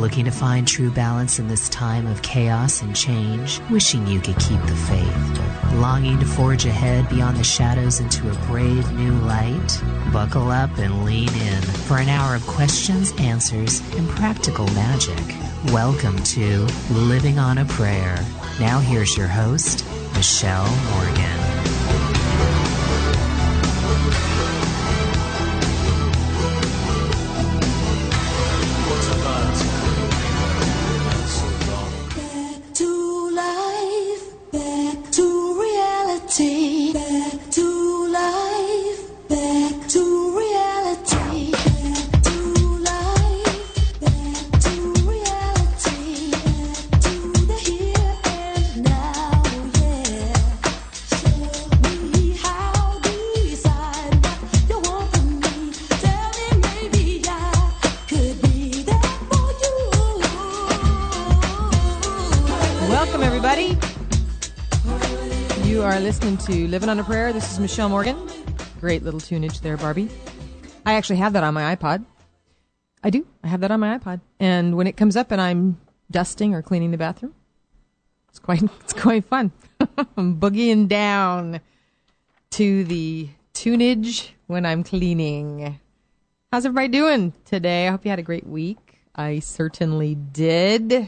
Looking to find true balance in this time of chaos and change? Wishing you could keep the faith? Longing to forge ahead beyond the shadows into a brave new light? Buckle up and lean in for an hour of questions, answers, and practical magic. Welcome to Living on a Prayer. Now here's your host, Michelle Morgan. Listening to Living on a Prayer. This is Michelle Morgan. Great little tunage there, Barbie. I actually have that on my iPod. I do. I have that on my iPod. And when it comes up and I'm dusting or cleaning the bathroom, it's quite fun. I'm boogieing down to the tunage when I'm cleaning. How's everybody doing today? I hope you had a great week. I certainly did.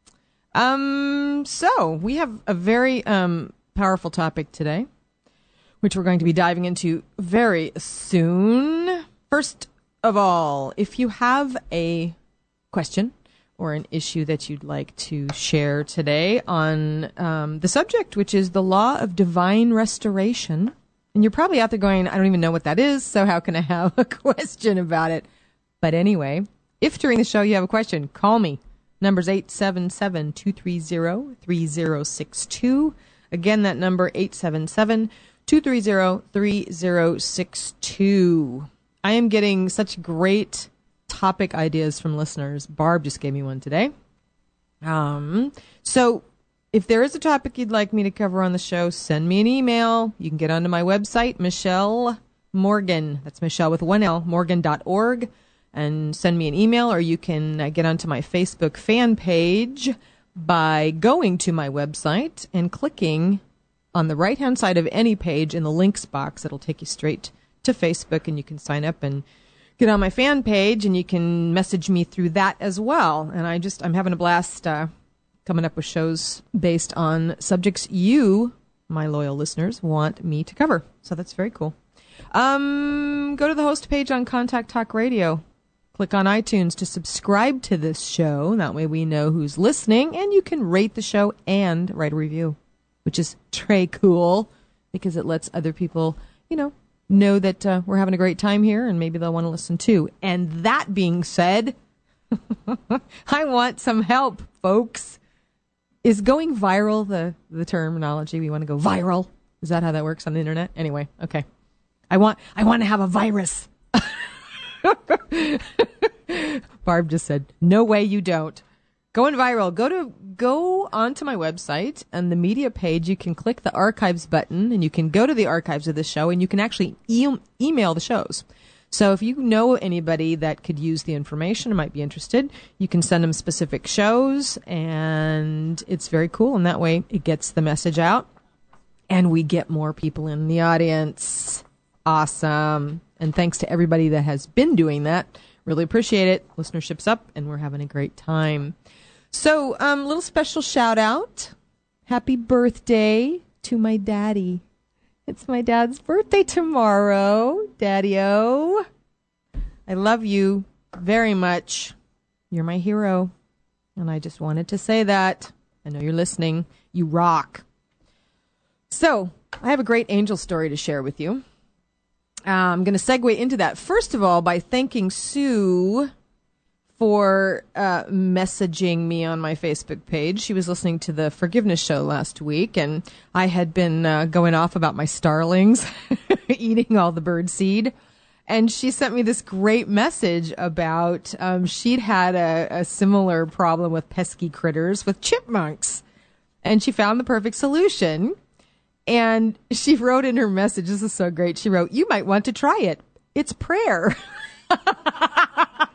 So we have a very powerful topic today, which we're going to be diving into very soon. First of all, if you have a question or an issue that you'd like to share today on the subject, which is the law of divine restoration, and you're probably out there going, I don't even know what that is, so how can I have a question about it? But anyway, if during the show you have a question, call me. Number's 877-230-3062. Again, that number, 877-230-3062. I am getting such great topic ideas from listeners. Barb just gave me one today. So if there is a topic you'd like me to cover on the show, send me an email. You can get onto my website, Michelle Morgan. That's Michelle with one L, morgan.org. And send me an email, or you can get onto my Facebook fan page by going to my website and clicking on the right-hand side of any page in the links box. It'll take you straight to Facebook, and you can sign up and get on my fan page, and you can message me through that as well. And I'm having a blast coming up with shows based on subjects you, my loyal listeners, want me to cover. So that's very cool. Go to the host page on Contact Talk Radio. Click on iTunes to subscribe to this show. That way we know who's listening, and you can rate the show and write a review, which is très cool because it lets other people, know that we're having a great time here, and maybe they'll want to listen too. And that being said, I want some help, folks. Is going viral the terminology? We want to go viral. Is that how that works on the internet? Anyway, okay. I want to have a virus. Barb just said, no way you don't. Going viral. Go onto my website, and the media page, you can click the archives button, and you can go to the archives of the show, and you can actually email the shows. So if you know anybody that could use the information or might be interested, you can send them specific shows, and it's very cool. And that way it gets the message out, and we get more people in the audience. Awesome. And thanks to everybody that has been doing that. Really appreciate it. Listenership's up, and we're having a great time. So, little special shout out. Happy birthday to my daddy. It's my dad's birthday tomorrow. Daddy-o. I love you very much. You're my hero. And I just wanted to say that. I know you're listening. You rock. So, I have a great angel story to share with you. I'm going to segue into that, first of all, by thanking Sue for messaging me on my Facebook page. She was listening to the Forgiveness Show last week, and I had been going off about my starlings eating all the bird seed. And she sent me this great message about she'd had a similar problem with pesky critters with chipmunks. And she found the perfect solution. And she wrote in her message, this is so great, she wrote, "You might want to try it. It's prayer."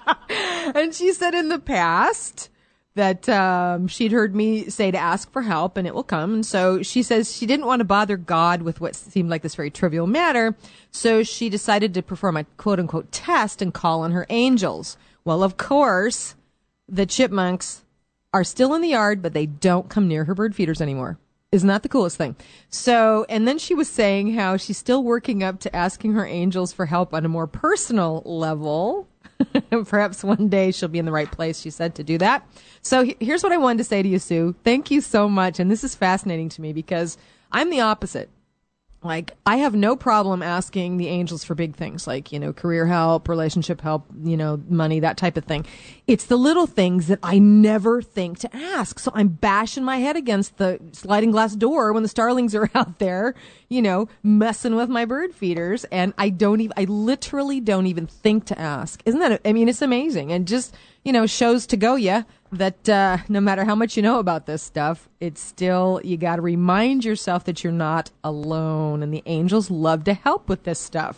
And she said in the past that she'd heard me say to ask for help and it will come. And so she says she didn't want to bother God with what seemed like this very trivial matter. So she decided to perform a quote unquote test and call on her angels. Well, of course, the chipmunks are still in the yard, but they don't come near her bird feeders anymore. Isn't that the coolest thing? So, and then she was saying how she's still working up to asking her angels for help on a more personal level. Perhaps one day she'll be in the right place, she said, to do that. So here's what I wanted to say to you, Sue. Thank you so much. And this is fascinating to me because I'm the opposite. Like, I have no problem asking the angels for big things like, career help, relationship help, money, that type of thing. It's the little things that I never think to ask. So I'm bashing my head against the sliding glass door when the starlings are out there, messing with my bird feeders. And I literally don't even think to ask. Isn't that, it's amazing. And just, shows to go ya that no matter how much you know about this stuff, it's still, you got to remind yourself that you're not alone. And the angels love to help with this stuff.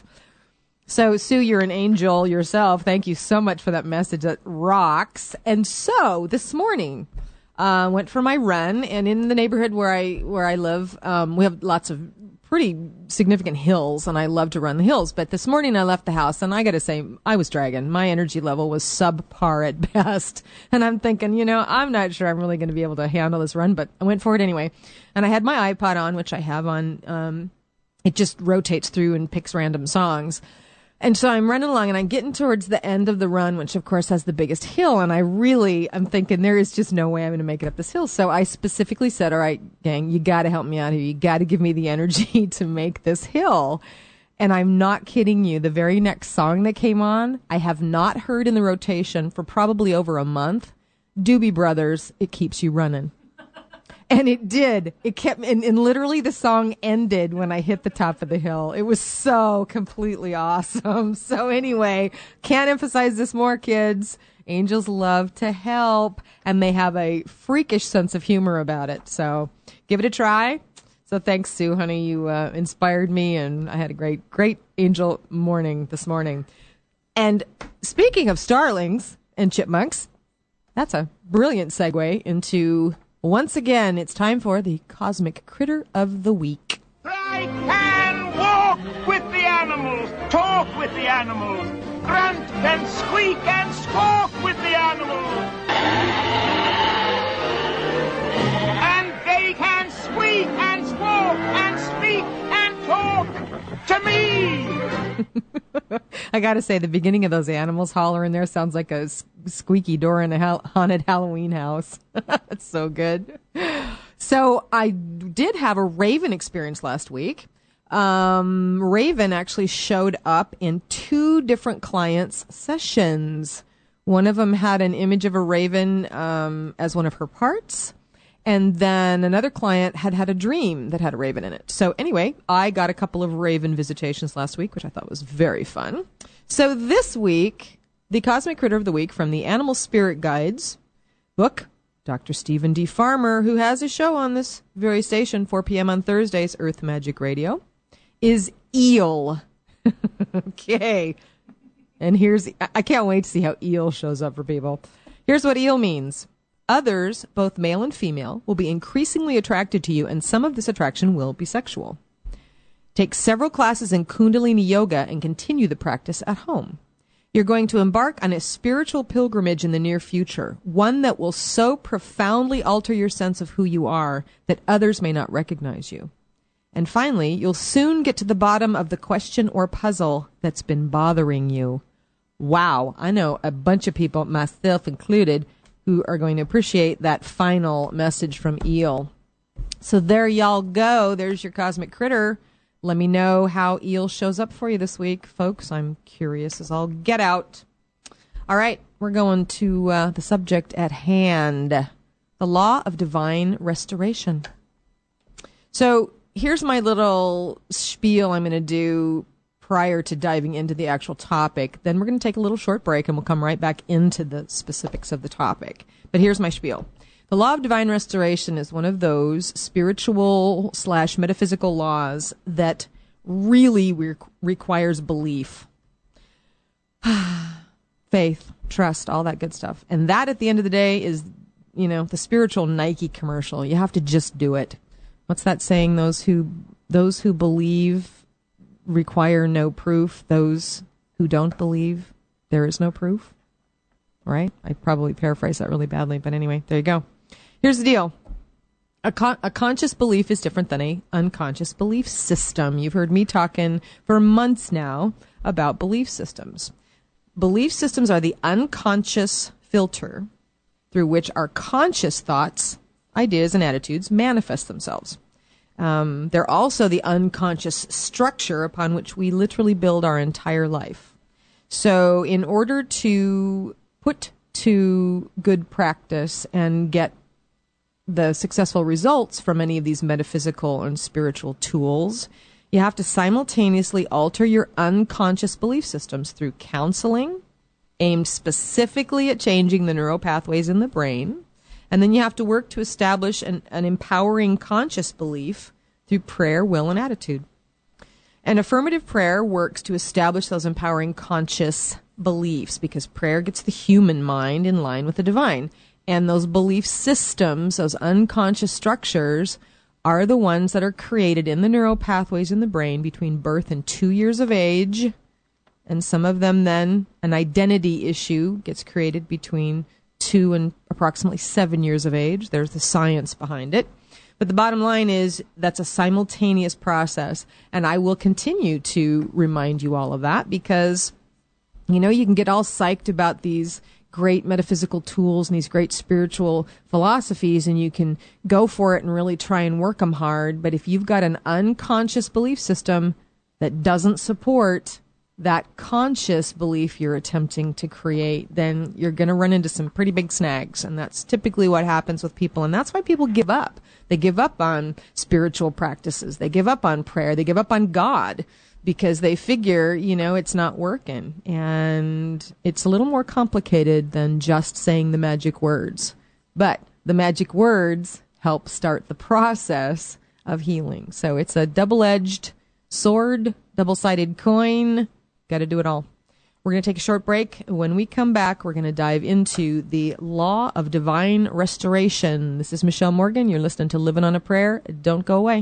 So, Sue, you're an angel yourself. Thank you so much for that message. That rocks. And so this morning, went for my run, and in the neighborhood where I live, we have lots of pretty significant hills, and I love to run the hills. But this morning I left the house, and I got to say, I was dragging. My energy level was subpar at best. And I'm thinking, I'm not sure I'm really going to be able to handle this run, but I went for it anyway. And I had my iPod on, which I have on, it just rotates through and picks random songs. And so I'm running along, and I'm getting towards the end of the run, which of course has the biggest hill. And I'm thinking there is just no way I'm going to make it up this hill. So I specifically said, all right, gang, you got to help me out here. You got to give me the energy to make this hill. And I'm not kidding you. The very next song that came on, I have not heard in the rotation for probably over a month. Doobie Brothers, It Keeps You Running. And it did. It kept, and literally the song ended when I hit the top of the hill. It was so completely awesome. So anyway, can't emphasize this more, kids. Angels love to help, and they have a freakish sense of humor about it. So give it a try. So thanks, Sue, honey. You inspired me, and I had a great angel morning this morning. And speaking of starlings and chipmunks, that's a brilliant segue into... Once again, it's time for the Cosmic Critter of the Week. I can walk with the animals, talk with the animals, grunt and squeak and squawk with the animals. And they can squeak and squawk and speak and talk to me. I gotta say, the beginning of those animals hollering there sounds like a squeaky door in a haunted Halloween house. That's so good. So I did have a raven experience last week. Raven actually showed up in 2 different clients' sessions. One of them had an image of a raven as one of her parts. And then another client had a dream that had a raven in it. So anyway, I got a couple of raven visitations last week, which I thought was very fun. So this week, the Cosmic Critter of the Week from the Animal Spirit Guides book, Dr. Stephen D. Farmer, who has a show on this very station, 4 p.m. on Thursdays, Earth Magic Radio, is eel. Okay. And I can't wait to see how eel shows up for people. Here's what eel means. Others, both male and female, will be increasingly attracted to you, and some of this attraction will be sexual. Take several classes in Kundalini Yoga and continue the practice at home. You're going to embark on a spiritual pilgrimage in the near future, one that will so profoundly alter your sense of who you are that others may not recognize you. And finally, you'll soon get to the bottom of the question or puzzle that's been bothering you. Wow, I know a bunch of people, myself included, who are going to appreciate that final message from eel. So there y'all go. There's your Cosmic Critter. Let me know how eel shows up for you this week, folks. I'm curious as all get out. All right, we're going to the subject at hand, the law of divine restoration. So here's my little spiel I'm going to do prior to diving into the actual topic. Then we're going to take a little short break, and we'll come right back into the specifics of the topic. But here's my spiel. The law of divine restoration is one of those spiritual/metaphysical laws that really requires belief. faith, trust, all that good stuff. And that, at the end of the day, is, the spiritual Nike commercial. You have to just do it. What's that saying? Those who believe require no proof. Those who don't believe, there is no proof. Right? I probably paraphrased that really badly, but anyway, there you go. Here's the deal. A conscious belief is different than a unconscious belief system. You've heard me talking for months now about belief systems. Belief systems are the unconscious filter through which our conscious thoughts, ideas, and attitudes manifest themselves. They're also the unconscious structure upon which we literally build our entire life. So in order to put to good practice and get the successful results from any of these metaphysical and spiritual tools, you have to simultaneously alter your unconscious belief systems through counseling aimed specifically at changing the neural pathways in the brain. And then you have to work to establish an empowering conscious belief through prayer, will, and attitude. And affirmative prayer works to establish those empowering conscious beliefs, because prayer gets the human mind in line with the divine. And those belief systems, those unconscious structures, are the ones that are created in the neural pathways in the brain between birth and 2 years of age. And some of them then, an identity issue gets created between 2 and approximately 7 years of age. There's the science behind it. But the bottom line is that's a simultaneous process. And I will continue to remind you all of that, because, you can get all psyched about these great metaphysical tools and these great spiritual philosophies, and you can go for it and really try and work them hard. But if you've got an unconscious belief system that doesn't support that conscious belief you're attempting to create, then you're going to run into some pretty big snags. And that's typically what happens with people. And that's why people give up. They give up on spiritual practices. They give up on prayer. They give up on God, because they figure, it's not working. And it's a little more complicated than just saying the magic words. But the magic words help start the process of healing. So it's a double-edged sword, double-sided coin. Got to do it all. We're going to take a short break. When we come back, we're going to dive into the law of divine restoration. This is Michelle Morgan. You're listening to Living on a Prayer. Don't go away.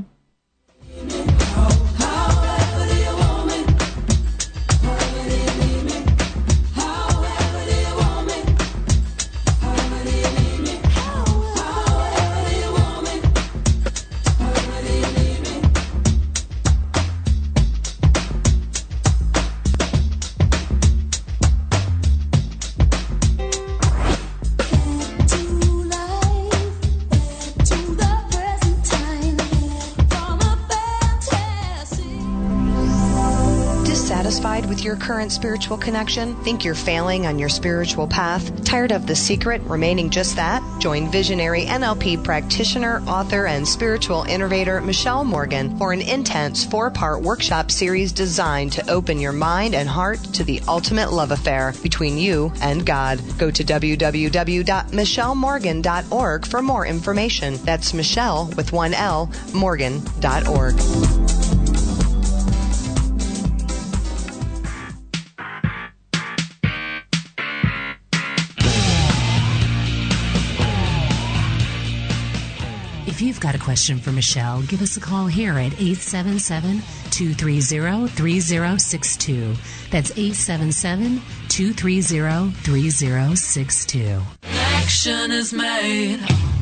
With your current spiritual connection? Think you're failing on your spiritual path? Tired of The Secret remaining just that? Join visionary NLP practitioner, author, and spiritual innovator Michelle Morgan for an intense 4-part workshop series designed to open your mind and heart to the ultimate love affair between you and God. Go to www.michellemorgan.org for more information. That's Michelle with 1 L, Morgan.org. If you've got a question for Michelle, give us a call here at 877-230-3062. That's 877-230-3062. Action is made.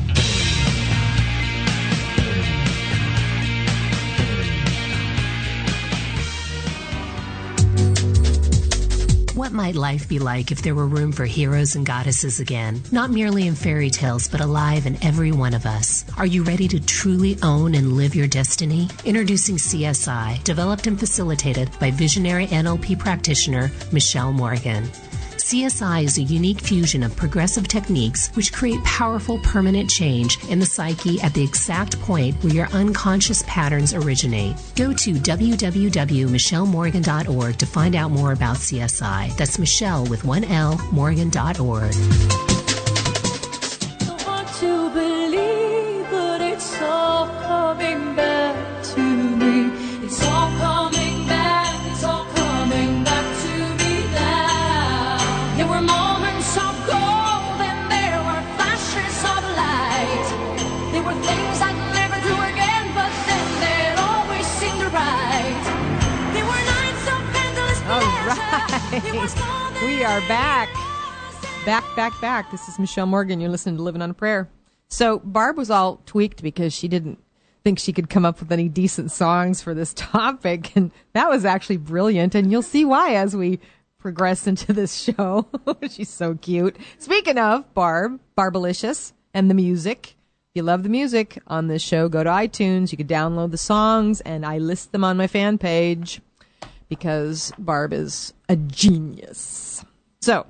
What might life be like if there were room for heroes and goddesses again? Not merely in fairy tales, but alive in every one of us. Are you ready to truly own and live your destiny? Introducing CSI, developed and facilitated by visionary NLP practitioner Michelle Morgan. CSI is a unique fusion of progressive techniques which create powerful permanent change in the psyche at the exact point where your unconscious patterns originate. Go to www.michellemorgan.org to find out more about CSI. That's Michelle with 1 L, Morgan.org. Want to believe, but it's all coming back to me. It's all coming back. It's all coming back to me now. Yeah, we're We are back. Back. This is Michelle Morgan. You're listening to Living on a Prayer. So Barb was all tweaked because she didn't think she could come up with any decent songs for this topic. And that was actually brilliant. And you'll see why as we progress into this show. She's so cute. Speaking of Barbalicious, and the music. If you love the music on this show, go to iTunes. You can download the songs, and I list them on my fan page because Barb is a genius. So,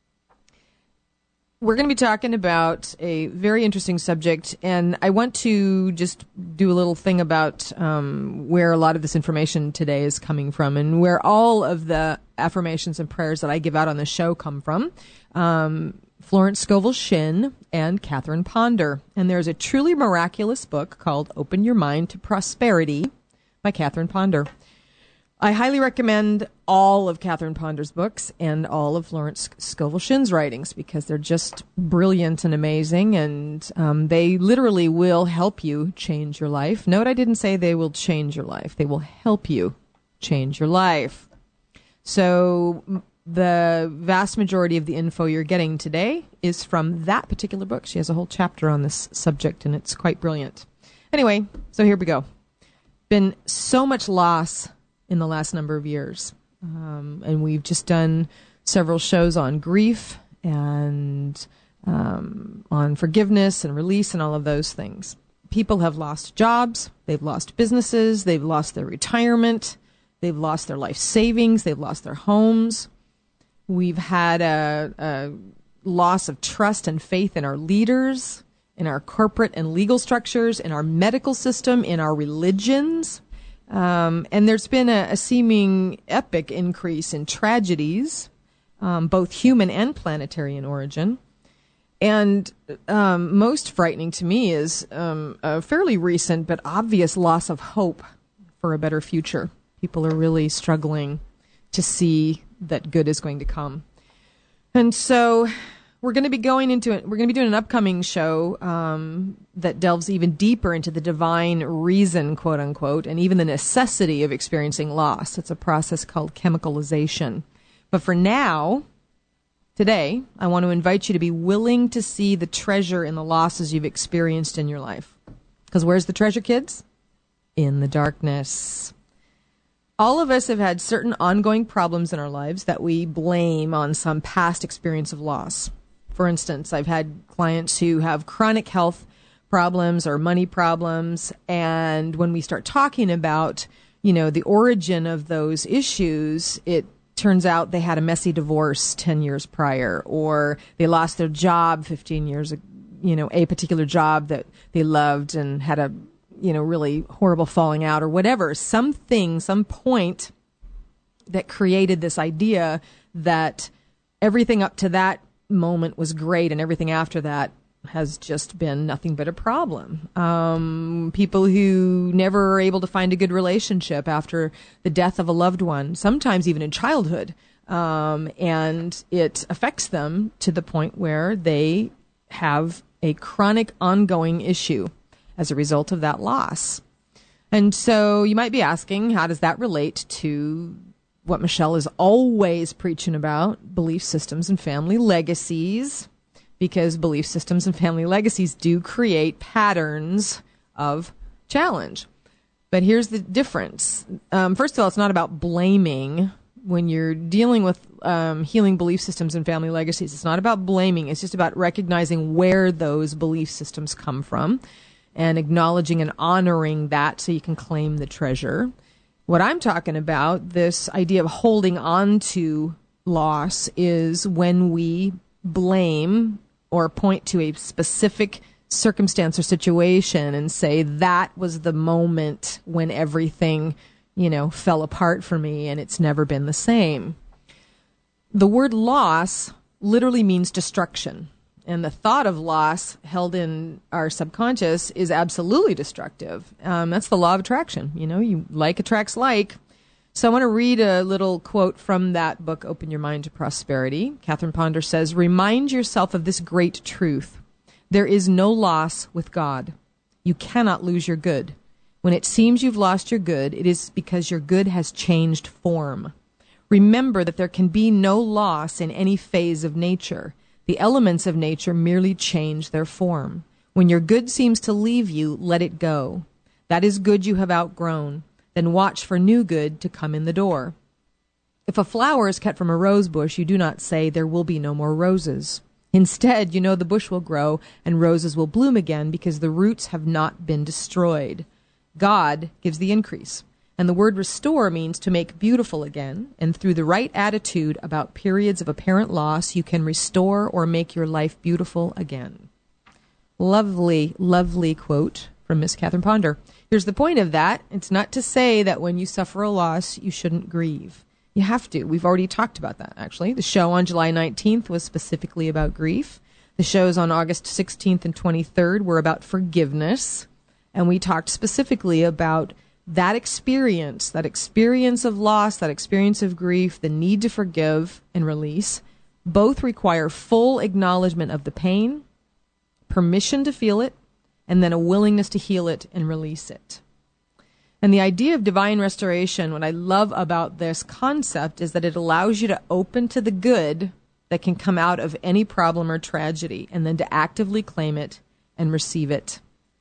we're going to be talking about a very interesting subject, and I want to just do a little thing about where a lot of this information today is coming from and where all of the affirmations and prayers that I give out on the show come from. Florence Scovel Shinn and Catherine Ponder. And there's a truly miraculous book called Open Your Mind to Prosperity by Catherine Ponder. I highly recommend all of Catherine Ponder's books and all of Florence Scovel Shinn's writings because they're just brilliant and amazing, and they literally will help you change your life. Note I didn't say they will change your life. They will help you change your life. So the vast majority of the info you're getting today is from that particular book. She has a whole chapter on this subject, and it's quite brilliant. Anyway, so here we go. Been so much loss in the last number of years. And we've just done several shows on grief and on forgiveness and release and all of those things. People have lost jobs. They've lost businesses. They've lost their retirement. They've lost their life savings. They've lost their homes. We've had a loss of trust and faith in our leaders, in our corporate and legal structures, in our medical system, in our religions. And there's been a seeming epic increase in tragedies, both human and planetary in origin. And most frightening to me is a fairly recent but obvious loss of hope for a better future. People are really struggling to see that good is going to come. And so we're going to be going into it. We're going to be doing an upcoming show that delves even deeper into the divine reason, quote unquote, and even the necessity of experiencing loss. It's a process called chemicalization. But for now, today, I want to invite you to be willing to see the treasure in the losses you've experienced in your life. Because where's the treasure, kids? In the darkness. All of us have had certain ongoing problems in our lives that we blame on some past experience of loss. For instance, I've had clients who have chronic health problems or money problems, and when we start talking about, the origin of those issues, it turns out they had a messy divorce 10 years prior, or they lost their job 15 years ago, a particular job that they loved and had a really horrible falling out or whatever, some point that created this idea that everything up to that moment was great and everything after that has just been nothing but a problem. People who never are able to find a good relationship after the death of a loved one, sometimes even in childhood, and it affects them to the point where they have a chronic ongoing issue as a result of that loss. And so you might be asking, how does that relate to what Michelle is always preaching about, belief systems and family legacies? Because belief systems and family legacies do create patterns of challenge. But here's the difference. First of all, it's not about blaming. When you're dealing with healing belief systems and family legacies, it's not about blaming. It's just about recognizing where those belief systems come from and acknowledging and honoring that so you can claim the treasure. What I'm talking about, this idea of holding on to loss, is when we blame or point to a specific circumstance or situation and say that was the moment when everything, fell apart for me and it's never been the same. The word loss literally means destruction. And the thought of loss held in our subconscious is absolutely destructive. That's the law of attraction. You like attracts like. So I want to read a little quote from that book, Open Your Mind to Prosperity. Catherine Ponder says, "Remind yourself of this great truth. There is no loss with God. You cannot lose your good. When it seems you've lost your good, it is because your good has changed form. Remember that there can be no loss in any phase of nature. The elements of nature merely change their form. When your good seems to leave you, let it go. That is good you have outgrown. Then watch for new good to come in the door. If a flower is cut from a rose bush, you do not say, there will be no more roses. Instead, you know the bush will grow and roses will bloom again because the roots have not been destroyed. God gives the increase. And the word restore means to make beautiful again, and through the right attitude about periods of apparent loss, you can restore or make your life beautiful again. Lovely, lovely quote from Miss Catherine Ponder. Here's the point of that. It's not to say that when you suffer a loss, you shouldn't grieve. You have to. We've already talked about that, actually. The show on July 19th was specifically about grief. The shows on August 16th and 23rd were about forgiveness. And we talked specifically about that experience of loss, that experience of grief, the need to forgive and release. Both require full acknowledgement of the pain, permission to feel it, and then a willingness to heal it and release it. And the idea of divine restoration, what I love about this concept is that it allows you to open to the good that can come out of any problem or tragedy, and then to actively claim it and receive it.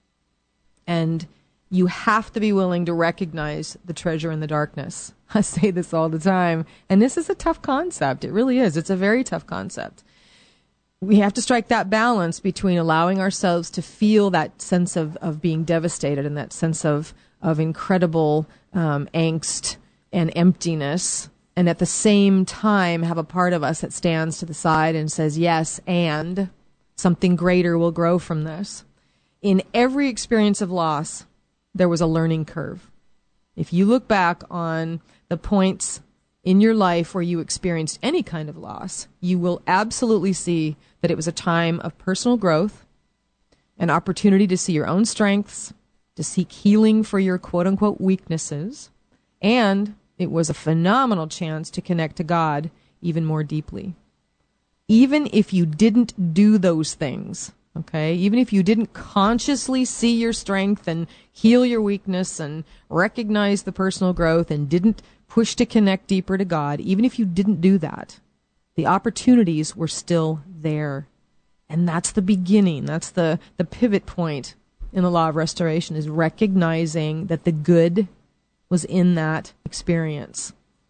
And you have to be willing to recognize the treasure in the darkness. I say this all the time, and this is a tough concept. It really is. It's a very tough concept. We have to strike that balance between allowing ourselves to feel that sense of being devastated and that sense of incredible angst and emptiness, and at the same time have a part of us that stands to the side and says, yes, and something greater will grow from this. In every experience of loss, there was a learning curve. If you look back on the points in your life where you experienced any kind of loss, you will absolutely see that it was a time of personal growth, an opportunity to see your own strengths, to seek healing for your quote-unquote weaknesses, and it was a phenomenal chance to connect to God even more deeply. Even if you didn't do those things, okay, even if you didn't consciously see your strength and heal your weakness and recognize the personal growth and didn't push to connect deeper to God, even if you didn't do that, the opportunities were still there. And that's the beginning. That's the pivot point in the law of restoration, is recognizing that the good was in that experience.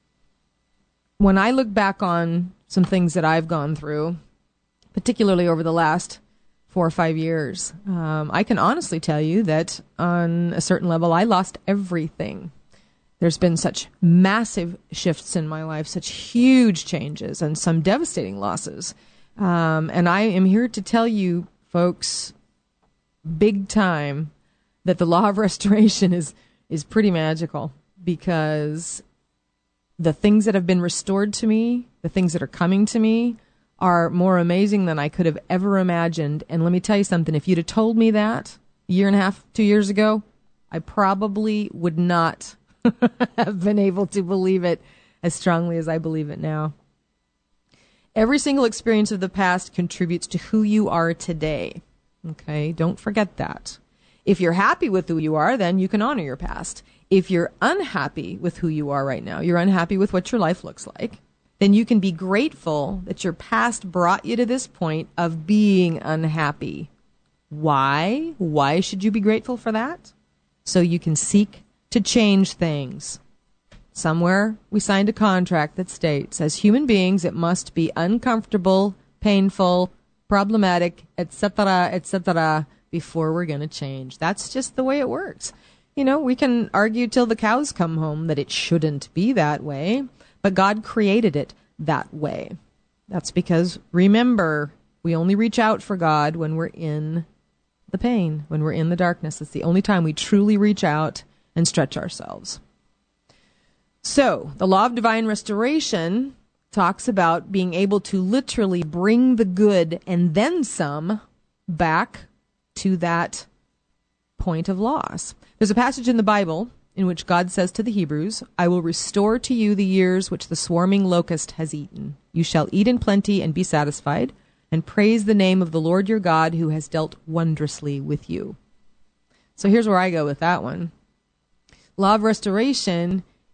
When I look back on some things that I've gone through, particularly over the last 4 or 5 years, I can honestly tell you that on a certain level, I lost everything. There's been such massive shifts in my life, such huge changes, and some devastating losses. And I am here to tell you, folks, big time, that the law of restoration is pretty magical, because the things that have been restored to me, the things that are coming to me, are more amazing than I could have ever imagined. And let me tell you something, if you'd have told me that a year and a half, 2 years ago, I probably would not have been able to believe it as strongly as I believe it now. Every single experience of the past contributes to who you are today. Okay, don't forget that. If you're happy with who you are, then you can honor your past. If you're unhappy with who you are right now, you're unhappy with what your life looks like, then you can be grateful that your past brought you to this point of being unhappy. Why? Why should you be grateful for that? So you can seek to change things. Somewhere we signed a contract that states, as human beings, it must be uncomfortable, painful, problematic, etc., before we're going to change. That's just the way it works. You know, we can argue till the cows come home that it shouldn't be that way, but God created it that way. That's because, remember, we only reach out for God when we're in the pain, when we're in the darkness. It's the only time we truly reach out and stretch ourselves. So, the law of divine restoration talks about being able to literally bring the good and then some back to that point of loss. There's a passage in the Bible in which God says to the Hebrews, I will restore to you the years which the swarming locust has eaten. You shall eat in plenty and be satisfied, and praise the name of the Lord your God who has dealt wondrously with you. So here's where I go with that one. Law of restoration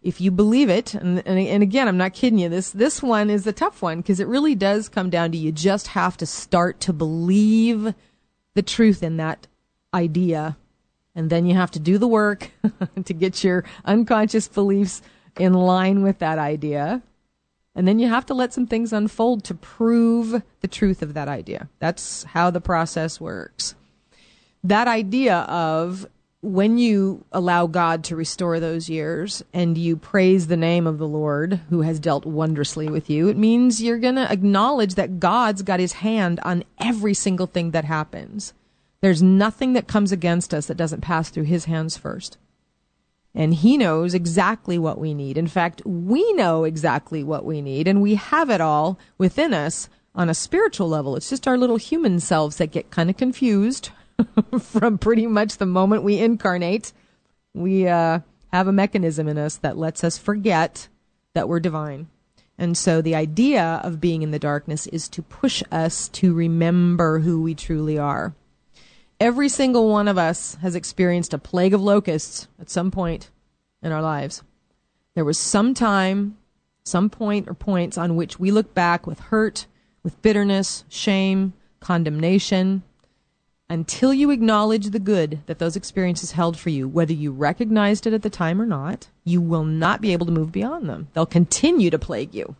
if you believe it, and again, I'm not kidding you, this one is the tough one, because it really does come down to you just have to start to believe the truth in that idea, and then you have to do the work to get your unconscious beliefs in line with that idea, and then you have to let some things unfold to prove the truth of that idea. That's how the process works. That idea of when you allow God to restore those years and you praise the name of the Lord who has dealt wondrously with you, it means you're going to acknowledge that God's got his hand on every single thing that happens. There's nothing that comes against us that doesn't pass through his hands first. And he knows exactly what we need. In fact, we know exactly what we need, and we have it all within us on a spiritual level. It's just our little human selves that get kind of confused from pretty much the moment we incarnate. We have a mechanism in us that lets us forget that we're divine. And so the idea of being in the darkness is to push us to remember who we truly are. Every single one of us has experienced a plague of locusts at some point in our lives. There was some time, some point or points on which we look back with hurt, with bitterness, shame, condemnation. Until you acknowledge the good that those experiences held for you, whether you recognized it at the time or not, you will not be able to move beyond them. They'll continue to plague you.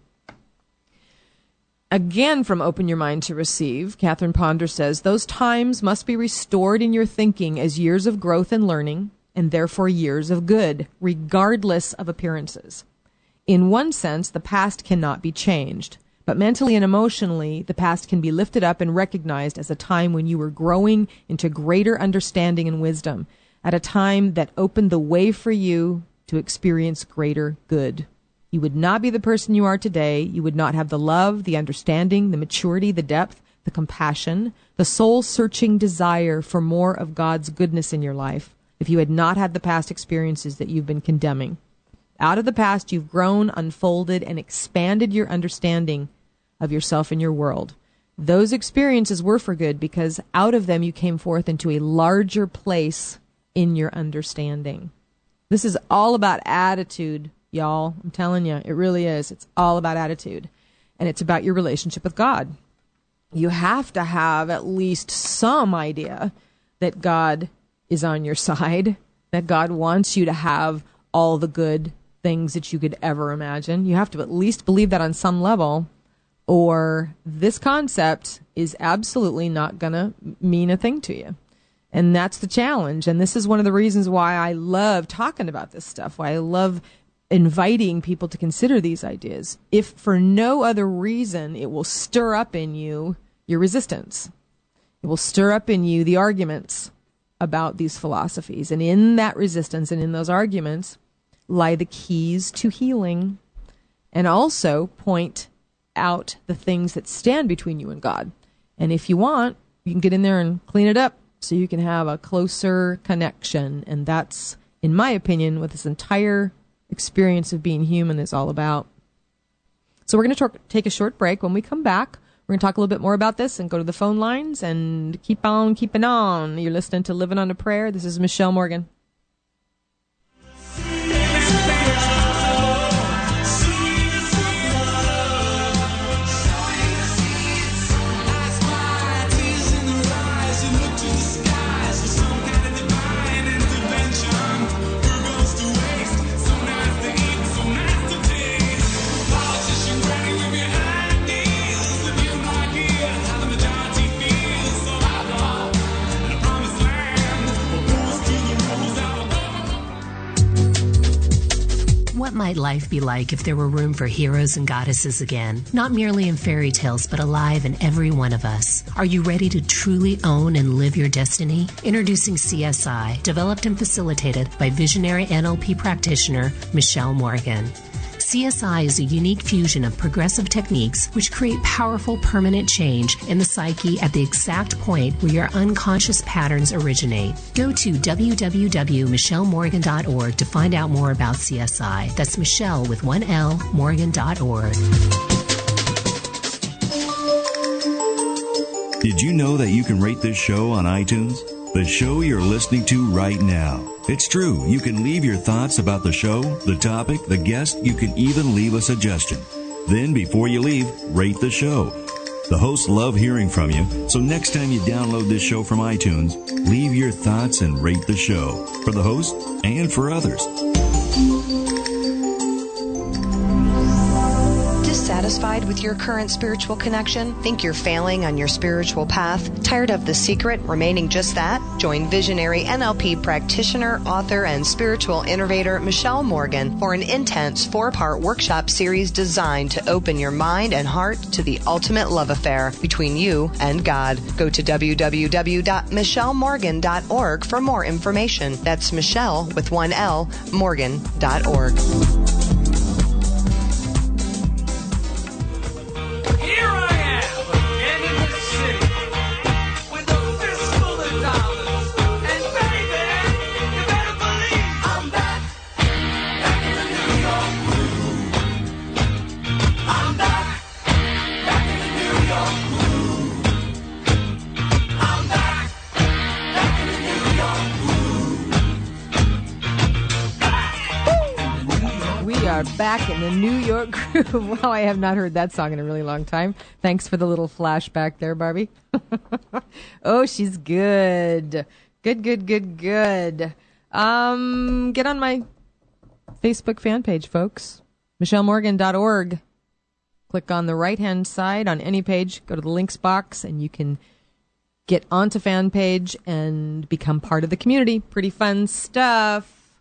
Again, from Open Your Mind to Receive, Catherine Ponder says, those times must be restored in your thinking as years of growth and learning, and therefore years of good, regardless of appearances. In one sense, the past cannot be changed, but mentally and emotionally, the past can be lifted up and recognized as a time when you were growing into greater understanding and wisdom, at a time that opened the way for you to experience greater good. You would not be the person you are today. You would not have the love, the understanding, the maturity, the depth, the compassion, the soul-searching desire for more of God's goodness in your life if you had not had the past experiences that you've been condemning. Out of the past, you've grown, unfolded, and expanded your understanding of yourself and your world. Those experiences were for good because out of them you came forth into a larger place in your understanding. This is all about attitude, y'all. I'm telling you, it really is. It's all about attitude. And it's about your relationship with God. You have to have at least some idea that God is on your side, that God wants you to have all the good things that you could ever imagine. You have to at least believe that on some level, or this concept is absolutely not going to mean a thing to you. And that's the challenge. And this is one of the reasons why I love talking about this stuff, why I love inviting people to consider these ideas. If for no other reason, it will stir up in you your resistance. It will stir up in you the arguments about these philosophies. And in that resistance and in those arguments lie the keys to healing, and also point out the things that stand between you and God. And if you want, you can get in there and clean it up so you can have a closer connection. And that's, in my opinion, what this entire experience of being human is all about. So we're going to take a short break. When we come back, we're going to talk a little bit more about this and go to the phone lines and keep on keeping on. You're listening to Living on a Prayer. This is Michelle Morgan. What might life be like if there were room for heroes and goddesses again? Not merely in fairy tales, but alive in every one of us. Are you ready to truly own and live your destiny? Introducing CSI, developed and facilitated by visionary NLP practitioner Michelle Morgan. CSI is a unique fusion of progressive techniques which create powerful permanent change in the psyche at the exact point where your unconscious patterns originate. Go to www.michellemorgan.org to find out more about CSI. That's Michelle with one L, Morgan.org. Did you know that you can rate this show on iTunes? The show you're listening to right now. It's true. You can leave your thoughts about the show, the topic, the guest. You can even leave a suggestion. Then, before you leave, rate the show. The hosts love hearing from you, so next time you download this show from iTunes, leave your thoughts and rate the show for the host and for others. Dissatisfied with your current spiritual connection? Think you're failing on your spiritual path? Tired of The Secret remaining just that? Join visionary NLP practitioner, author, and spiritual innovator Michelle Morgan for an intense 4-part workshop series designed to open your mind and heart to the ultimate love affair between you and God. Go to www.michellemorgan.org for more information. That's Michelle with one L, Morgan.org. Back in the New York groove. Wow, I have not heard that song in a really long time. Thanks for the little flashback there, Barbie. Oh, she's good. Good. Get on my Facebook fan page, folks. MichelleMorgan.org. Click on the right-hand side on any page. Go to the links box, and you can get onto fan page and become part of the community. Pretty fun stuff.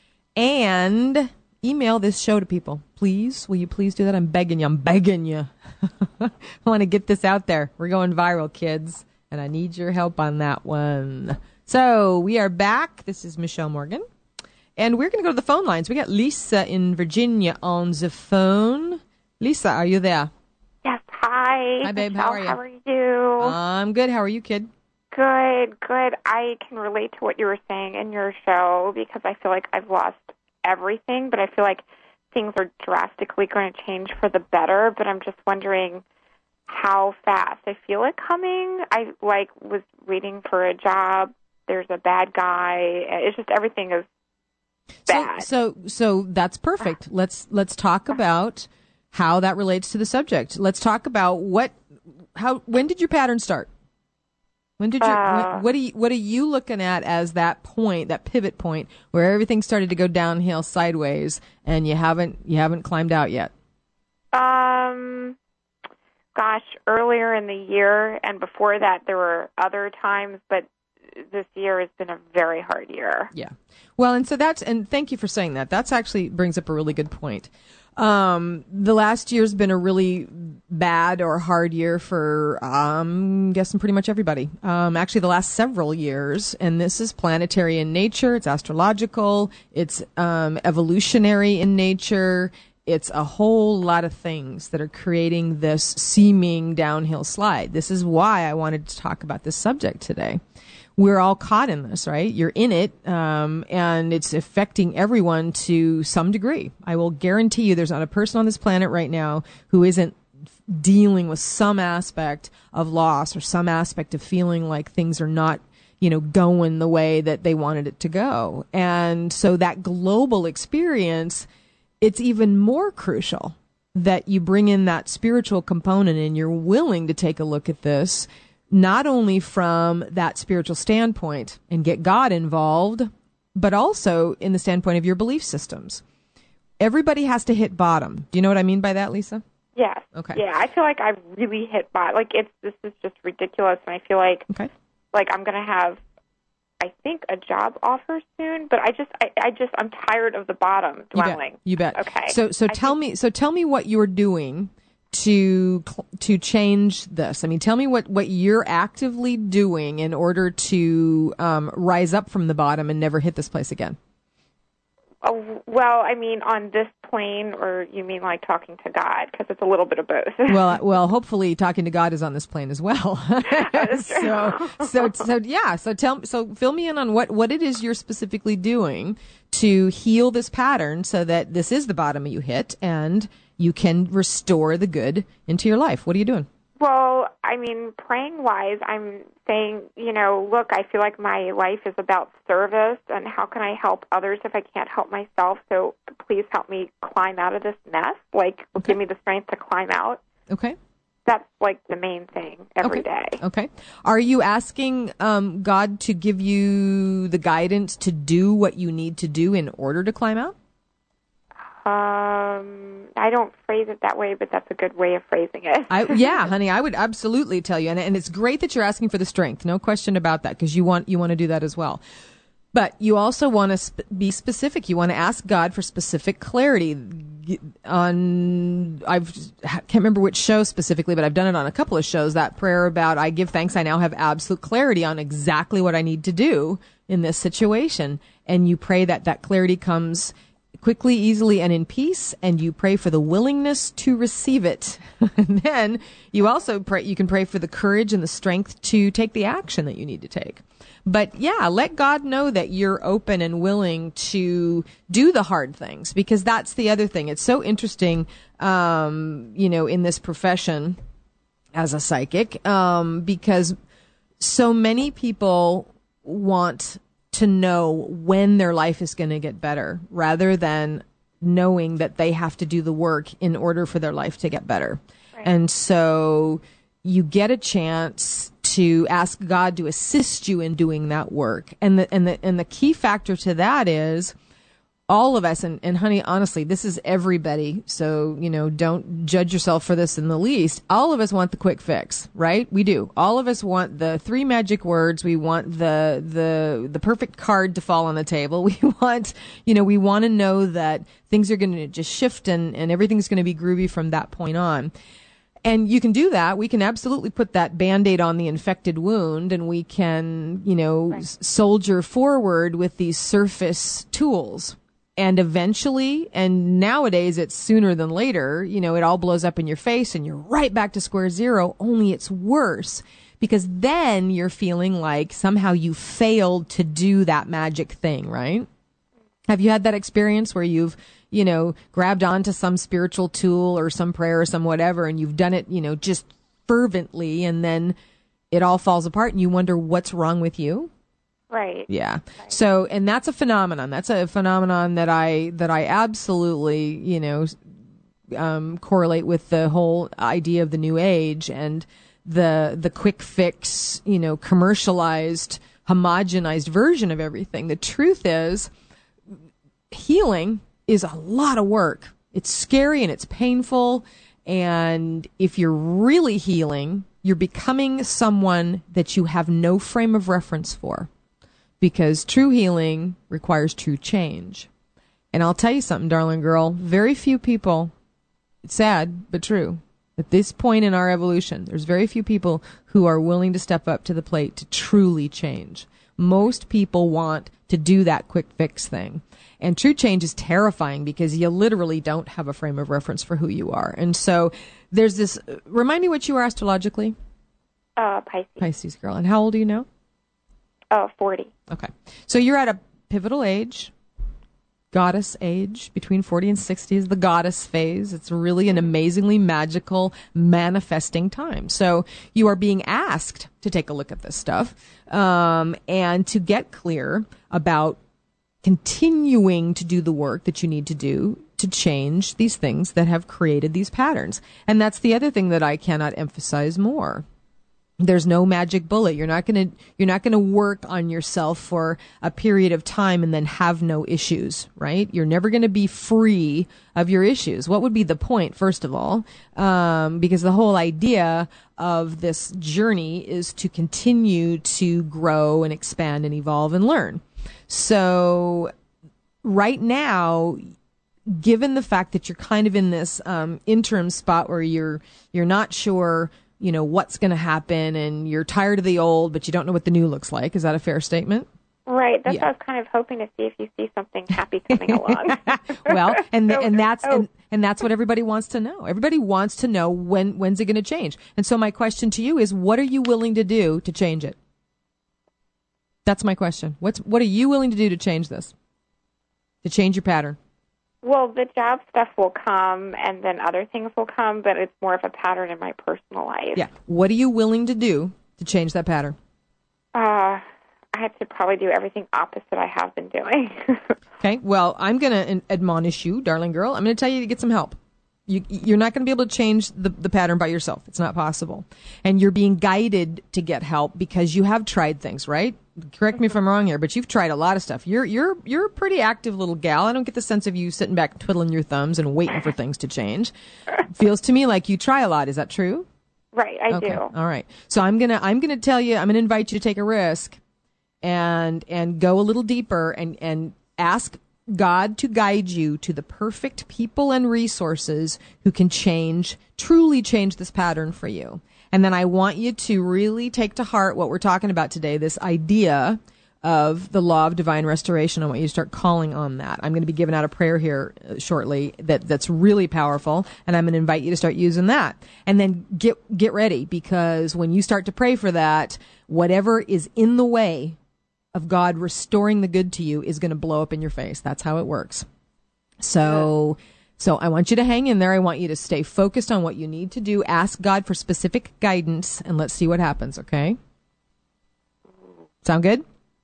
And email this show to people. Please, will you please do that? I'm begging you. I want to get this out there. We're going viral, kids, and I need your help on that one. So we are back. This is Michelle Morgan, and we're going to go to the phone lines. We got Lisa in Virginia on the phone. Lisa, are you there? Yes. Hi. Hi, babe. Michelle, how are you? How are you? I'm good. How are you, kid? Good. I can relate to what you were saying in your show because I feel like I've lost everything, but I feel like things are drastically going to change for the better, but I'm just wondering how fast. I feel it coming. I was waiting for a job. There's a bad guy. It's just everything is bad. So that's perfect. Let's talk about how that relates to the subject. Let's talk about when did your pattern start? When did what are you looking at as that point, that pivot point where everything started to go downhill sideways and you haven't climbed out yet? Earlier in the year, and before that there were other times, but this year has been a very hard year. Yeah. Well, and thank you for saying that. That's actually brings up a really good point. The last year's been a really bad or hard year for, I'm guessing pretty much everybody. Actually the last several years, and this is planetary in nature, it's astrological, it's, evolutionary in nature, it's a whole lot of things that are creating this seeming downhill slide. This is why I wanted to talk about this subject today. We're all caught in this, right? You're in it, and it's affecting everyone to some degree. I will guarantee you there's not a person on this planet right now who isn't dealing with some aspect of loss or some aspect of feeling like things are not, going the way that they wanted it to go. And so that global experience, it's even more crucial that you bring in that spiritual component and you're willing to take a look at this not only from that spiritual standpoint and get God involved, but also in the standpoint of your belief systems. Everybody has to hit bottom. Do you know what I mean by that, Lisa? Yes. Okay. Yeah, I feel like I've really hit bottom. This is just ridiculous, and I feel like I'm going to have, I think, a job offer soon. But I'm tired of the bottom dwelling. You bet. Okay. So tell me what you're doing to change this. I mean, tell me what you're actively doing in order to rise up from the bottom and never hit this place again. Oh, well, I mean, on this plane, or you mean like talking to God? Because it's a little bit of both. well, hopefully talking to God is on this plane as well. So fill me in on what it is you're specifically doing to heal this pattern so that this is the bottom you hit and you can restore the good into your life. What are you doing? Well, I mean, praying-wise, I'm saying, look, I feel like my life is about service, and how can I help others if I can't help myself? So please help me climb out of this mess. Give me the strength to climb out. Okay. That's, the main thing every day. Okay. Are you asking God to give you the guidance to do what you need to do in order to climb out? I don't phrase it that way, but that's a good way of phrasing it. Yeah, honey, I would absolutely tell you. And it's great that you're asking for the strength. No question about that, because you want to do that as well. But you also want to be specific. You want to ask God for specific clarity. I can't remember which show specifically, but I've done it on a couple of shows, that prayer about, I give thanks, I now have absolute clarity on exactly what I need to do in this situation. And you pray that clarity comes quickly, easily, and in peace, and you pray for the willingness to receive it. And then you also you can pray for the courage and the strength to take the action that you need to take. But yeah, let God know that you're open and willing to do the hard things, because that's the other thing. It's so interesting, in this profession as a psychic, because so many people want to know when their life is going to get better, rather than knowing that they have to do the work in order for their life to get better. Right. And so you get a chance to ask God to assist you in doing that work. And the key factor to that is all of us, and honey, honestly, this is everybody. So, don't judge yourself for this in the least. All of us want the quick fix, right? We do. All of us want the 3 magic words. We want the perfect card to fall on the table. We want, we want to know that things are going to just shift and everything's going to be groovy from that point on. And you can do that. We can absolutely put that Band-Aid on the infected wound, and we can, soldier forward with these surface tools. And eventually, and nowadays it's sooner than later, it all blows up in your face and you're right back to square zero, only it's worse, because then you're feeling like somehow you failed to do that magic thing, right? Have you had that experience where you've, grabbed onto some spiritual tool or some prayer or some whatever, and you've done it, just fervently, and then it all falls apart and you wonder what's wrong with you? Right. Yeah. Right. So, and that's a phenomenon. That's a phenomenon that I absolutely, correlate with the whole idea of the new age and the quick fix, commercialized, homogenized version of everything. The truth is, healing is a lot of work. It's scary and it's painful. And if you're really healing, you're becoming someone that you have no frame of reference for. Because true healing requires true change. And I'll tell you something, darling girl, very few people, it's sad, but true, at this point in our evolution, there's very few people who are willing to step up to the plate to truly change. Most people want to do that quick fix thing. And true change is terrifying because you literally don't have a frame of reference for who you are. And so there's this, remind me what you are astrologically? Pisces. Pisces, girl. And how old are you now? 40. Okay. So you're at a pivotal age, goddess age, between 40 and 60 is the goddess phase. It's really an amazingly magical manifesting time. So you are being asked to take a look at this stuff, and to get clear about continuing to do the work that you need to do to change these things that have created these patterns. And that's the other thing that I cannot emphasize more. There's no magic bullet. You're not going to work on yourself for a period of time and then have no issues, right? You're never going to be free of your issues. What would be the point, first of all? Because the whole idea of this journey is to continue to grow and expand and evolve and learn. So right now, given the fact that you're kind of in this interim spot where you're not sure what's going to happen, and you're tired of the old, but you don't know what the new looks like. Is that a fair statement? Right. That's what I was kind of hoping to see, if you see something happy coming along. Well, and that's what everybody wants to know. Everybody wants to know when's it going to change. And so my question to you is, what are you willing to do to change it? That's my question. What are you willing to do to change this? To change your pattern? Well, the job stuff will come, and then other things will come, but it's more of a pattern in my personal life. Yeah. What are you willing to do to change that pattern? I have to probably do everything opposite I have been doing. Okay. Well, I'm going to admonish you, darling girl. I'm going to tell you to get some help. You're not going to be able to change the pattern by yourself. It's not possible. And you're being guided to get help because you have tried things, right? Correct me if I'm wrong here, but you've tried a lot of stuff. You're a pretty active little gal. I don't get the sense of you sitting back twiddling your thumbs and waiting for things to change. Feels to me like you try a lot. Is that true? Right, I do. All right. So I'm gonna tell you, I'm gonna invite you to take a risk and go a little deeper and ask God to guide you to the perfect people and resources who can truly change this pattern for you. And then I want you to really take to heart what we're talking about today, this idea of the law of divine restoration. I want you to start calling on that. I'm going to be giving out a prayer here shortly that's really powerful, and I'm going to invite you to start using that. And then get ready, because when you start to pray for that, whatever is in the way of God restoring the good to you is going to blow up in your face. That's how it works. So I want you to hang in there. I want you to stay focused on what you need to do. Ask God for specific guidance, and let's see what happens, okay? Sound good?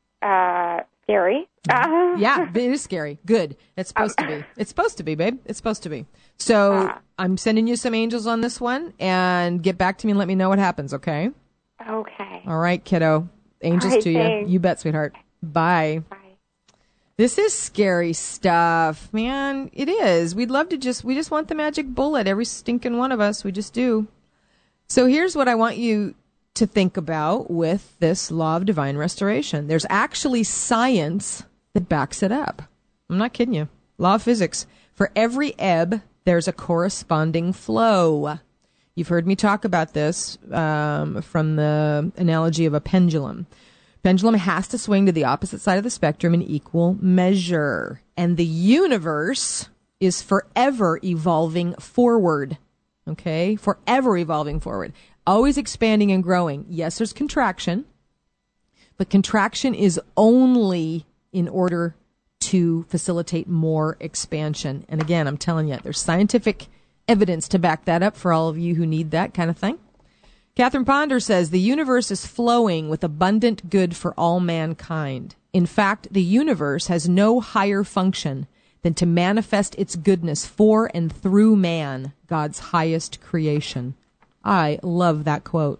Scary. Yeah, it is scary. Good. It's supposed to be. It's supposed to be, babe. It's supposed to be. So I'm sending you some angels on this one, and get back to me and let me know what happens, okay? Okay. All right, kiddo. Angels to thanks. you. You bet, sweetheart. Bye. Bye. This is scary stuff, man. It is. We just want the magic bullet, every stinking one of us. We just do. So here's what I want you to think about with this law of divine restoration. There's actually science that backs it up. I'm not kidding you. Law of physics. For every ebb, there's a corresponding flow. You've heard me talk about this from the analogy of a pendulum. Pendulum has to swing to the opposite side of the spectrum in equal measure. And the universe is forever evolving forward. Okay? Forever evolving forward. Always expanding and growing. Yes, there's contraction, but contraction is only in order to facilitate more expansion. And again, I'm telling you, there's scientific evidence to back that up for all of you who need that kind of thing. Catherine Ponder says, the universe is flowing with abundant good for all mankind. In fact, the universe has no higher function than to manifest its goodness for and through man, God's highest creation. I love that quote.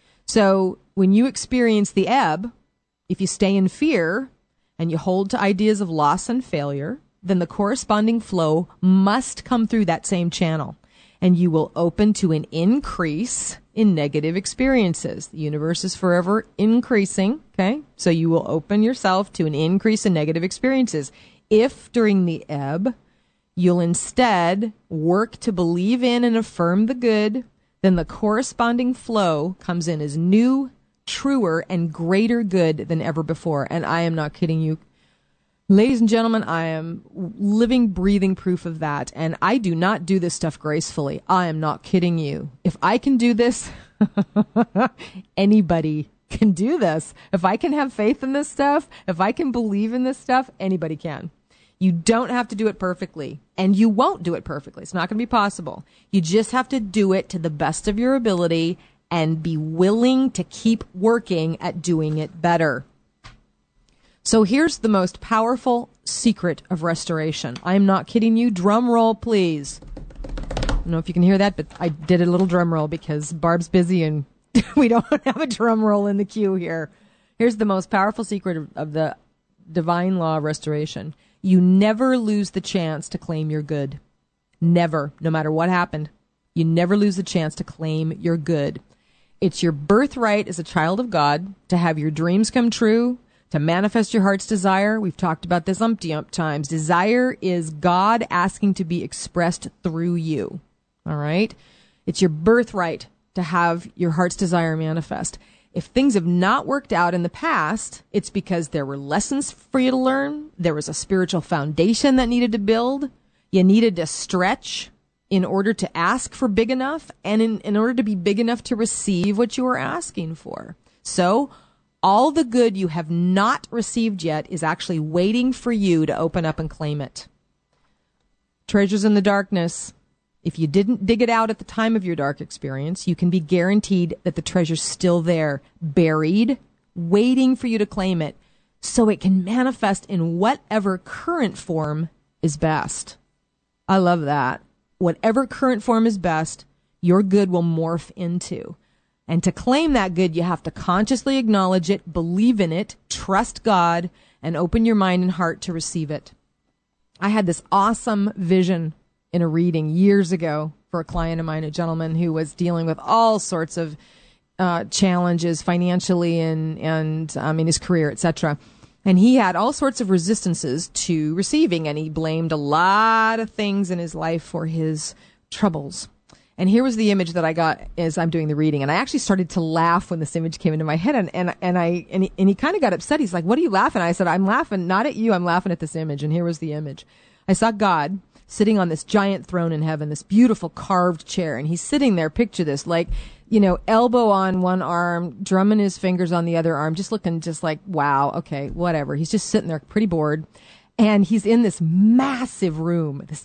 So when you experience the ebb, if you stay in fear and you hold to ideas of loss and failure, then the corresponding flow must come through that same channel, and you will open to an increase in negative experiences. The universe is forever increasing, okay? So you will open yourself to an increase in negative experiences. If during the ebb, you'll instead work to believe in and affirm the good, then the corresponding flow comes in as new, truer, and greater good than ever before. And I am not kidding you. Ladies and gentlemen, I am living, breathing proof of that. And I do not do this stuff gracefully. I am not kidding you. If I can do this, anybody can do this. If I can have faith in this stuff, if I can believe in this stuff, anybody can. You don't have to do it perfectly, and you won't do it perfectly. It's not going to be possible. You just have to do it to the best of your ability and be willing to keep working at doing it better. So here's the most powerful secret of restoration. I am not kidding you. Drum roll, please. I don't know if you can hear that, but I did a little drum roll because Barb's busy and we don't have a drum roll in the queue here. Here's the most powerful secret of the divine law of restoration. You never lose the chance to claim your good. Never. No matter what happened. You never lose the chance to claim your good. It's your birthright as a child of God to have your dreams come true, to manifest your heart's desire. We've talked about this umpty-ump times. Desire is God asking to be expressed through you. All right? It's your birthright to have your heart's desire manifest. If things have not worked out in the past, it's because there were lessons for you to learn. There was a spiritual foundation that needed to build. You needed to stretch in order to ask for big enough, and in order to be big enough to receive what you were asking for. So all the good you have not received yet is actually waiting for you to open up and claim it. treasures in the darkness. If you didn't dig it out at the time of your dark experience, you can be guaranteed that the treasure's still there, buried, waiting for you to claim it, so it can manifest in whatever current form is best. I love that. Whatever current form is best, your good will morph into. And to claim that good, you have to consciously acknowledge it, believe in it, trust God, and open your mind and heart to receive it. I had this awesome vision in a reading years ago for a client of mine, a gentleman who was dealing with all sorts of challenges financially and in his career, etc. And he had all sorts of resistances to receiving, and he blamed a lot of things in his life for his troubles. And here was the image that I got as I'm doing the reading, and I actually started to laugh when this image came into my head, and he kind of got upset. He's like, "What are you laughing at?" I said, "I'm laughing not at you. I'm laughing at this image." And here was the image. I saw God sitting on this giant throne in heaven, this beautiful carved chair, and he's sitting there. Picture this, like, elbow on one arm, drumming his fingers on the other arm, just looking just like, wow, okay, whatever. He's just sitting there pretty bored. And he's in this massive room. It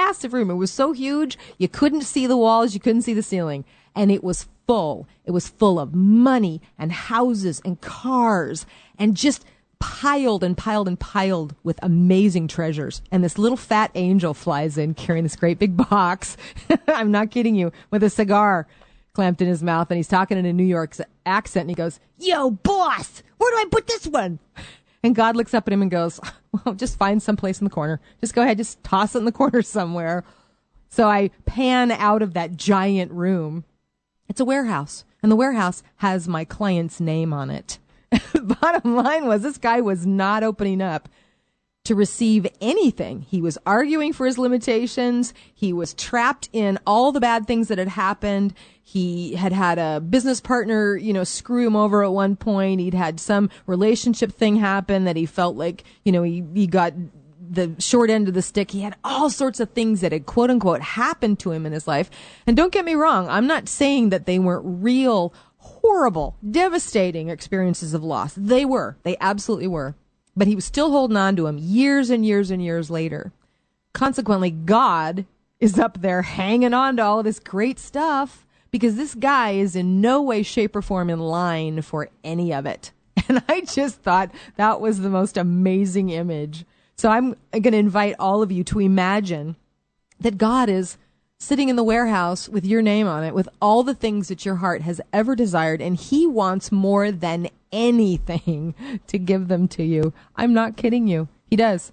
was so huge, you couldn't see the walls, you couldn't see the ceiling. And it was full. It was full of money and houses and cars and just piled and piled and piled with amazing treasures. And this little fat angel flies in carrying this great big box. I'm not kidding you, with a cigar clamped in his mouth. And he's talking in a New York accent. And he goes, "Yo, boss, where do I put this one?" And God looks up at him and goes, "Well, just find some place in the corner. Just go ahead, just toss it in the corner somewhere." So I pan out of that giant room. It's a warehouse. And the warehouse has my client's name on it. Bottom line was, this guy was not opening up to receive anything. He was arguing for his limitations. He was trapped in all the bad things that had happened. He had a business partner, screw him over at one point. He'd had some relationship thing happen that he felt like, he got the short end of the stick. He had all sorts of things that had, quote unquote, happened to him in his life. And don't get me wrong, I'm not saying that they weren't real, horrible, devastating experiences of loss. They were. They absolutely were. But he was still holding on to him years and years and years later. Consequently, God is up there hanging on to all of this great stuff because this guy is in no way, shape, or form in line for any of it. And I just thought that was the most amazing image. So I'm going to invite all of you to imagine that God is sitting in the warehouse with your name on it, with all the things that your heart has ever desired, and he wants more than anything to give them to you. I'm not kidding you. He does.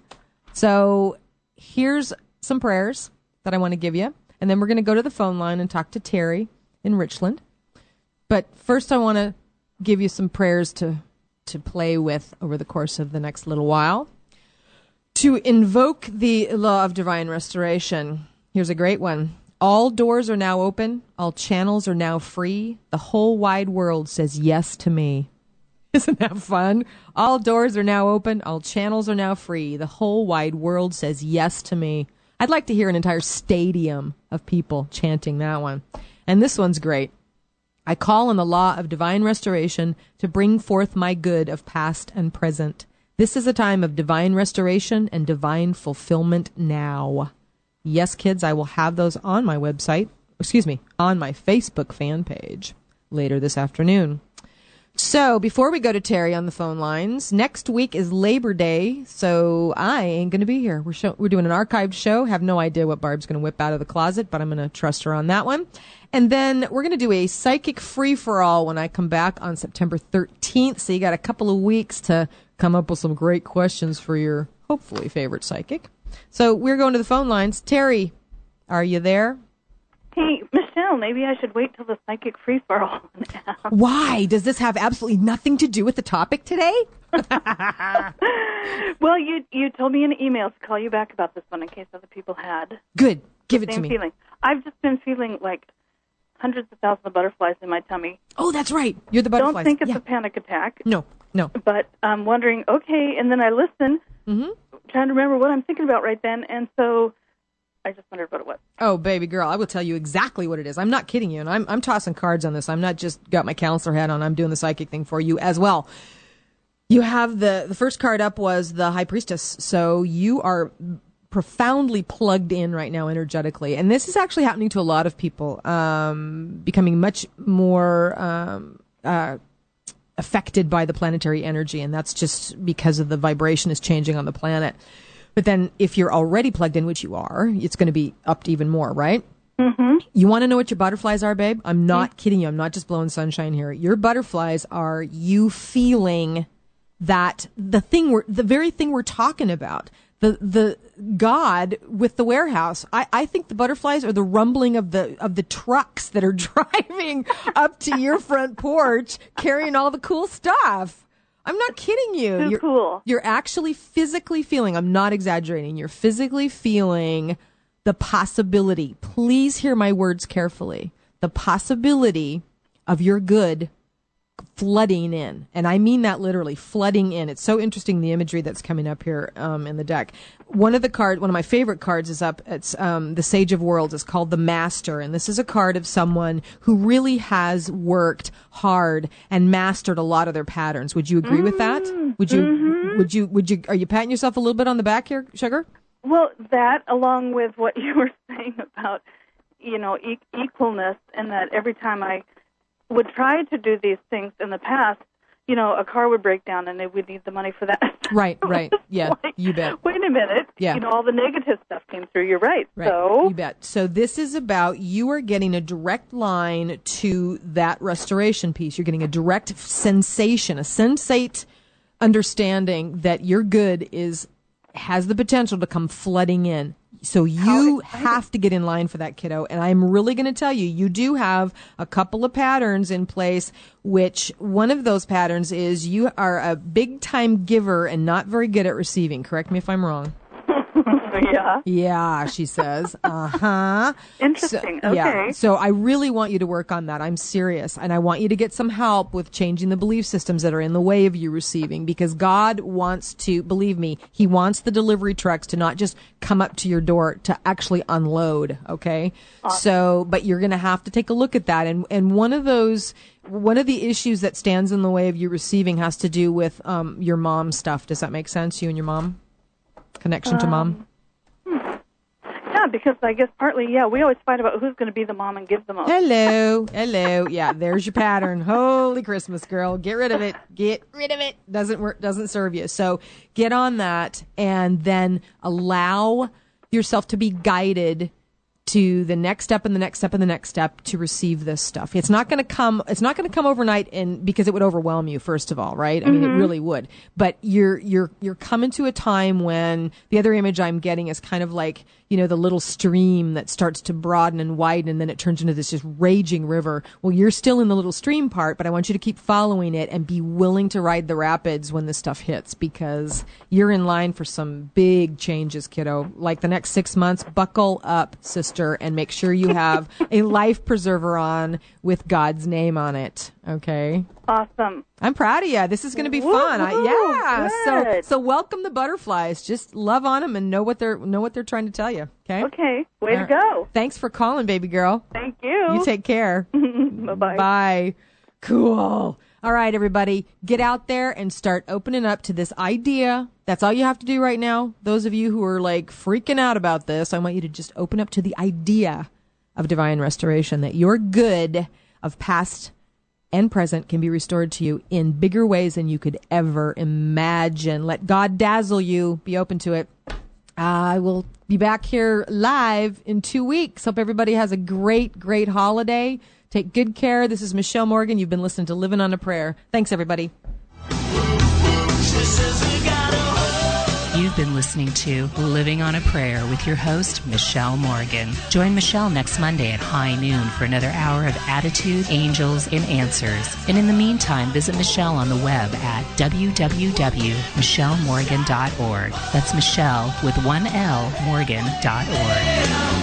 So here's some prayers that I want to give you, and then we're going to go to the phone line and talk to Terry in Richland. But first I want to give you some prayers to play with over the course of the next little while. To invoke the law of divine restoration, here's a great one. All doors are now open. All channels are now free. The whole wide world says yes to me. Isn't that fun? All doors are now open. All channels are now free. The whole wide world says yes to me. I'd like to hear an entire stadium of people chanting that one. And this one's great. I call on the law of divine restoration to bring forth my good of past and present. This is a time of divine restoration and divine fulfillment now. Yes, kids, I will have those on my website, on my Facebook fan page later this afternoon. So before we go to Terry on the phone lines, next week is Labor Day, so I ain't going to be here. We're doing an archived show. Have no idea what Barb's going to whip out of the closet, but I'm going to trust her on that one. And then we're going to do a psychic free-for-all when I come back on September 13th, so you got a couple of weeks to come up with some great questions for your hopefully favorite psychic. So we're going to the phone lines. Terry, are you there? Hey, Michelle, maybe I should wait till the psychic free-for-all. Why? Does this have absolutely nothing to do with the topic today? Well, you told me in an email to call you back about this one in case other people had. Good. Give it to me. Feeling. I've just been feeling like hundreds of thousands of butterflies in my tummy. Oh, that's right. You're the butterflies. Don't think it's a panic attack. No. But I'm wondering, okay, and then I listen, trying to remember what I'm thinking about right then, and so I just wondered what it was. Oh, baby girl, I will tell you exactly what it is. I'm not kidding you, and I'm tossing cards on this. I'm not just got my counselor hat on. I'm doing the psychic thing for you as well. You have the first card up was the High Priestess, so you are profoundly plugged in right now energetically. And this is actually happening to a lot of people, becoming much more affected by the planetary energy. And that's just because of the vibration is changing on the planet. But then if you're already plugged in, which you are, it's going to be upped even more, right? Mm-hmm. You want to know what your butterflies are, babe? I'm not kidding you. I'm not just blowing sunshine here. Your butterflies are you feeling that the very thing we're talking about, the God with the warehouse. I think the butterflies are the rumbling of the trucks that are driving up to your front porch, carrying all the cool stuff. I'm not kidding you. Too cool. You're actually physically feeling, I'm not exaggerating, you're physically feeling the possibility, please hear my words carefully, the possibility of your good flooding in. And I mean that literally, flooding in. It's so interesting, the imagery that's coming up here in the deck. One of my favorite cards is up. It's the Sage of Worlds. It's called the Master. And this is a card of someone who really has worked hard and mastered a lot of their patterns. Would you agree with that? Would you, are you patting yourself a little bit on the back here, Sugar? Well, that along with what you were saying about, equalness, and that every time I would try to do these things in the past, a car would break down and they would need the money for that. Right. Yeah, you bet. Wait a minute. Yeah. All the negative stuff came through. You're right. So you bet. So this is about, you are getting a direct line to that restoration piece. You're getting a direct sensation, a sensate understanding that your good has the potential to come flooding in. So you have to get in line for that, kiddo. And I'm really going to tell you, you do have a couple of patterns in place, which one of those patterns is you are a big-time giver and not very good at receiving. Correct me if I'm wrong. Yeah. Yeah, she says. Uh-huh. Interesting. So, okay. Yeah. So I really want you to work on that. I'm serious. And I want you to get some help with changing the belief systems that are in the way of you receiving, because God wants to, believe me, He wants the delivery trucks to not just come up to your door, to actually unload. Okay. Awesome. So, but you're going to have to take a look at that. And one of the issues that stands in the way of you receiving has to do with, your mom stuff. Does that make sense? You and your mom? Connection to mom? Yeah, because I guess partly, we always fight about who's going to be the mom and give the most. Hello. Yeah, there's your pattern. Holy Christmas, girl. Get rid of it. Doesn't work, doesn't serve you. So get on that and then allow yourself to be guided to the next step and the next step and the next step to receive this stuff. It's not going to come overnight, and because it would overwhelm you, first of all, right? I mean, it really would. But you're coming to a time when the other image I'm getting is kind of like, the little stream that starts to broaden and widen, and then it turns into this just raging river. Well, you're still in the little stream part, but I want you to keep following it and be willing to ride the rapids when this stuff hits, because you're in line for some big changes, kiddo. Like the next 6 months, buckle up, sister, and make sure you have a life preserver on with God's name on it. Okay? Awesome. I'm proud of you. This is going to be fun. So welcome the butterflies. Just love on them and know what they're trying to tell you. Okay. Okay. Way to go. Thanks for calling, baby girl. Thank you. You take care. Bye-bye. Bye. Cool. All right, everybody, get out there and start opening up to this idea. That's all you have to do right now. Those of you who are like freaking out about this, I want you to just open up to the idea of divine restoration, that your good of past and present can be restored to you in bigger ways than you could ever imagine. Let God dazzle you. Be open to it. I will be back here live in 2 weeks. Hope everybody has a great, great holiday. Take good care. This is Michelle Morgan. You've been listening to Living on a Prayer. Thanks, everybody. You've been listening to Living on a Prayer with your host, Michelle Morgan. Join Michelle next Monday at high noon for another hour of attitude, angels, and answers. And in the meantime, visit Michelle on the web at www.michellemorgan.org. That's Michelle with one L, Morgan.org.